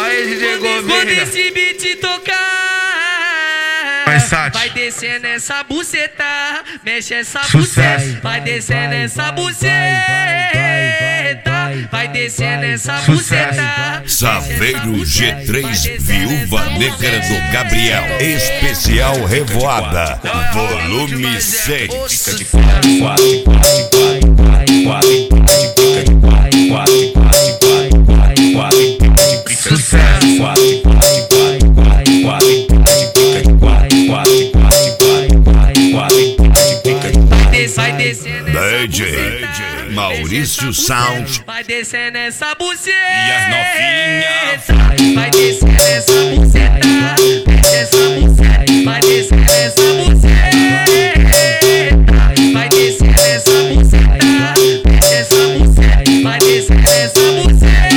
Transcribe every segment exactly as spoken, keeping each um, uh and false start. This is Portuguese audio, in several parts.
Aí, D J Quando esse beat tocar, vai descer nessa buceta, mexe essa buceta, vai descer nessa buceta, vai descer nessa buceta. Saveiro G três, Viúva Negra do Gabriel, especial Revoada, volume seis. D J Maurício Sound. Vai descer nessa buceta. E as novinhas. Vai descer nessa buceta. Desce essa buceta. Vai descer nessa buceta. Vai descer nessa buceta. Desce essa buceta. Vai descer nessa buceta.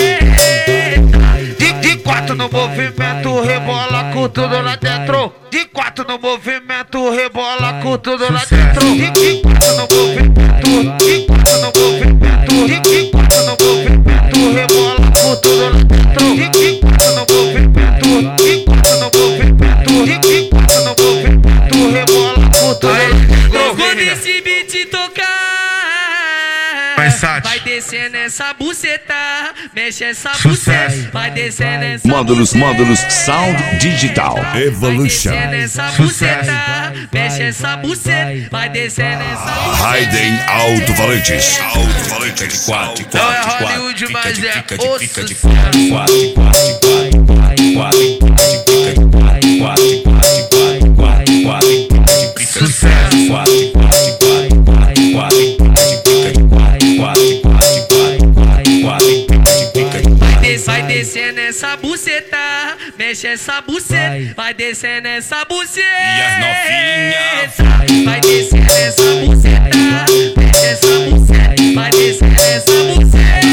De, de quatro no movimento, rebola com tudo lá dentro. De quatro no movimento, rebola com tudo lá dentro. De, de quatro no movimento, de quatro no movimento, de, de quatro no movimento, rebola com tudo lá dentro. De, de quatro no movimento, de quatro no movimento, de, de quatro no movimento, rebola com tudo lá dentro. Quando esse beat tocar, vai descer nessa buceta, mexe essa buceta, vai descer nessa Módulos, módulos, Sound Digital Evolution. Vai descer nessa buceta, mexe essa buceta, vai descer nessa buceta. Raiden Alto Valentes. Alto Valentes. quatro, Não é Hollywood, mas é o sucesso. Vai descer nessa buceta, mexe essa buceta, vai descer nessa buceta. E as novinhas. Vai descer nessa buceta, mexe essa buceta, vai descer nessa buceta.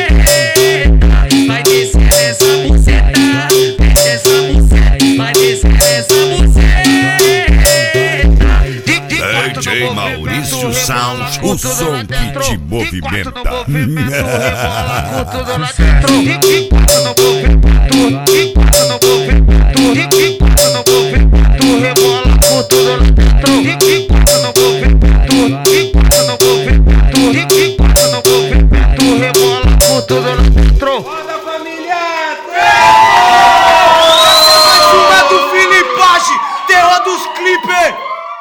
Vai descer nessa buceta, mexe essa buceta, vai descer nessa buceta. D J Maurício Sound, o som que te movimenta. Rebola com tudo lá dentro.